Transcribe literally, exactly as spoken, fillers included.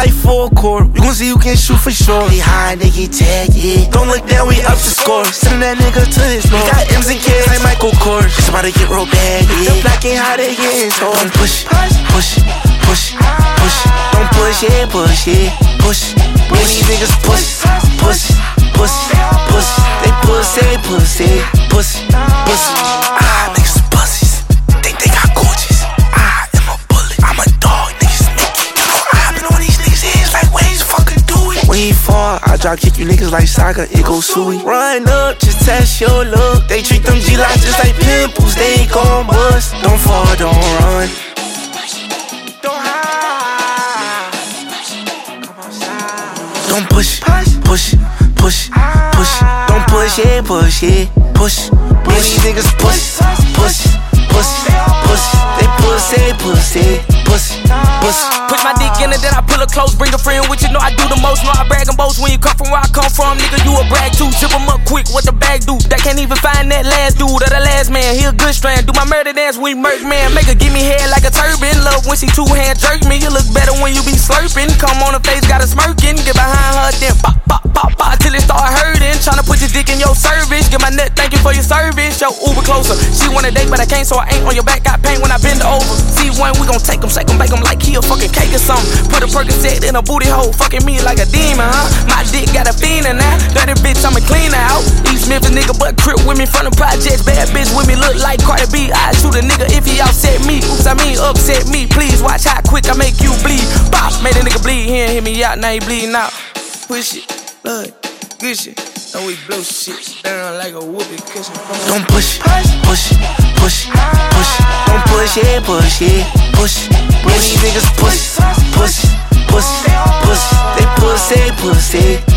like full court. We gon' see who can shoot for sure. They high, they get tagged, yeah. Don't look down, we up the score. Sending that nigga to his floor. We got M's and K's like Michael Kors. It's about to get real bad, yeah. The black ain't how they get so don't push, push, push, push. Don't push, yeah, push, yeah, push. Me and these niggas push, push, push, push. They pussy, pussy, pussy, pussy. Ah, niggas pussies. Think they got gorgeous. I am a bullet. I'm a dog, niggas sneaky. I've been on these niggas' heads like ways fucking do it. When he fall, I drop kick you niggas like soccer. It goes suey. Run up, just test your look. They treat them G-Lots just like pimples. They gon' bust. Don't fall, don't run. Don't hide. Don't push, push, push, push. Don't push, yeah, push, yeah, push. Me and these niggas push, push, push, push. They pussy, pussy, pussy, pussy. Put my dick in it, then I pull it close. Bring a friend with you, know I do the most. Know I brag and boast when you come from where I come from. Nigga, you a brag too. Zip him up quick, what the bag do? That can't even find that last dude or the last man. He a good strand. Do my murder dance when you murk man. Make her give me head like a turban. Love when she two hand jerk me. You look better when you be slurping. Come on her face, got a smirking. Get behind her, then pop, pop, pop, pop till it start hurting. Tryna put your dick in your service. Get my nut, thank you for your service. Yo, Uber closer. She wanna date, but I can't, so I ain't on your back. Got pain when I bend over. See one, we gon' take him, shake him, bake him like he a fucking cake or something. Put a Percocet in a booty hole, fucking me like a demon, huh? My dick got a fiend in that. Dirty bitch, I'ma clean her out. East Memphis nigga, but crip with me from the projects. Bad bitch with me, look like Cardi B. I shoot a nigga if he upset me. Oops, I mean upset me. Please watch how quick I make you bleed. Bop, made a nigga bleed. He ain't hit me out, now he bleeding out. Push it, blood, good shit. Now we blow shit down like a whoopee cushion. Don't push, push, push, push. Don't push, yeah, push, yeah, push. Me and these niggas push, push, push, push. They pussy, pussy.